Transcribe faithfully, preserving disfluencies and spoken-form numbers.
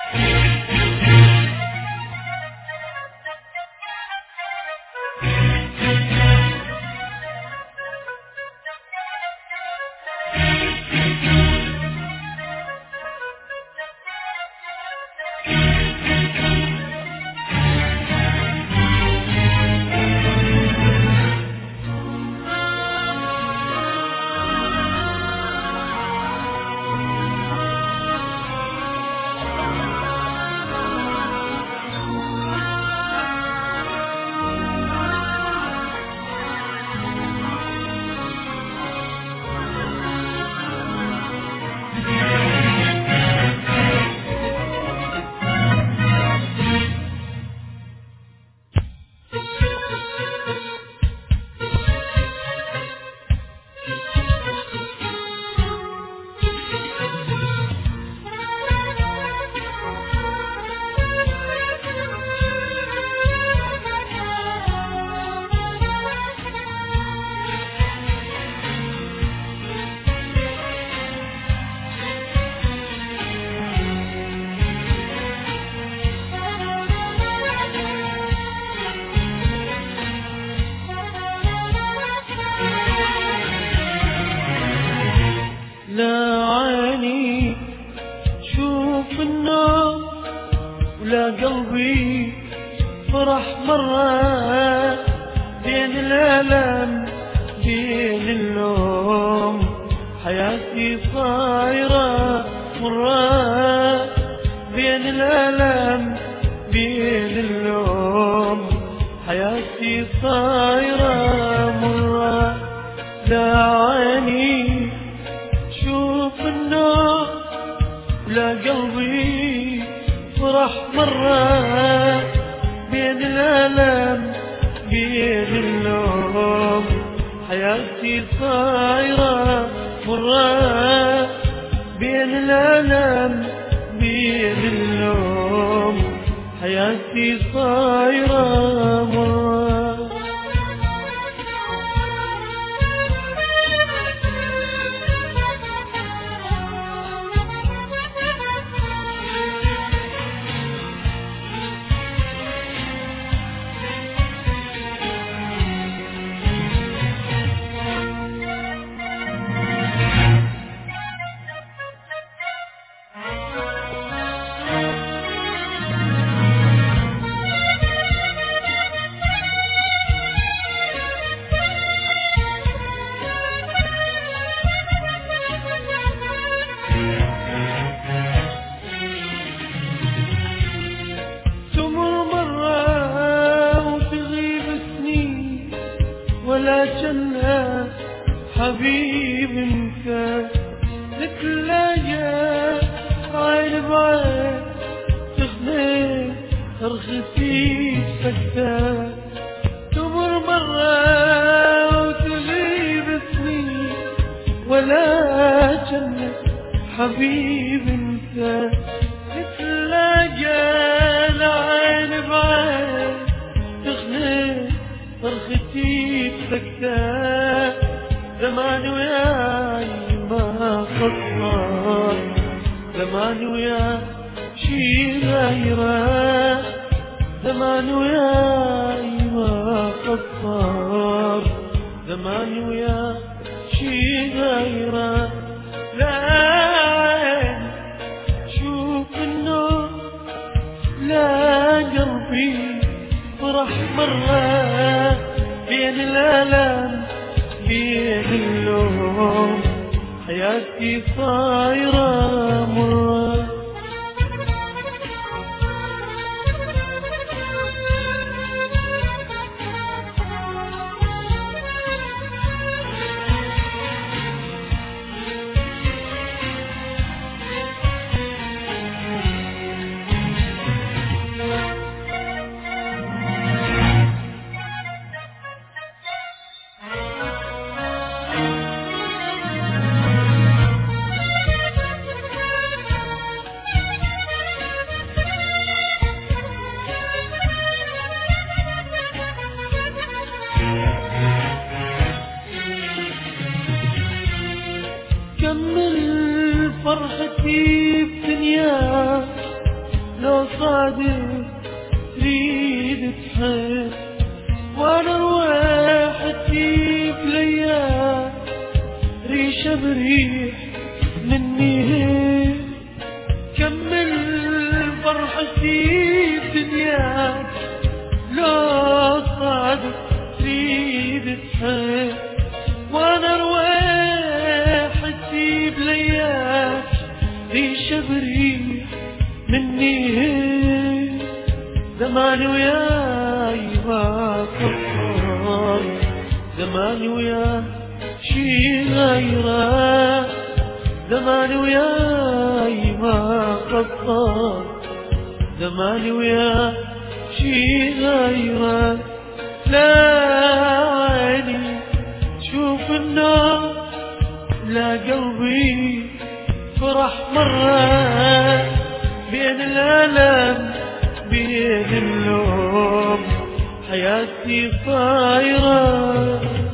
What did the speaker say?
لا عيني شوف النوم ولا قلبي فرح مرة، بين الألم بين اللوم حياتي صايرة مرة، بين الألم بين اللوم حياتي صايرة مرة. لا عيني شوف النوم لا قلبي فرح مرة، بين الألم بين اللوم حياتي صايرة مرة، بين الألم بين اللوم حياتي صايرة مرة. ولا جنة حبيب انت نتلاقى عين بعين، تغني رخصي سكتة، تمر مرة وتغيب سنين. ولا جنة حبيب انت نتلاقى عين بعين، تغني فرختي بسكتة، زمان وياي ما خطر، زمان وياي شي غيره، زمان وياي ما خطر، زمان وياي شي غيره. لا شوف النور لا قلبي فرح مرة، بين الألم بين اللوم حياتي صايرة مرة. كمل فرحتي بدنيا لو صادق تريد تحب، وانا روحتي بليا ريشة بريح مني، كمل فرحتي بدنياك لو صادق تريد تحب، وانا روحتي بلياك ريشة بريح مني، زماني وياي ما قصر، زماني وياي شي غيره، زماني وياي ما قصر، زماني وياي شي غيره. لا عيني تشوف النار، لا قلبي فرح مرة، بين الألم بين اللوم حياتي صايرة.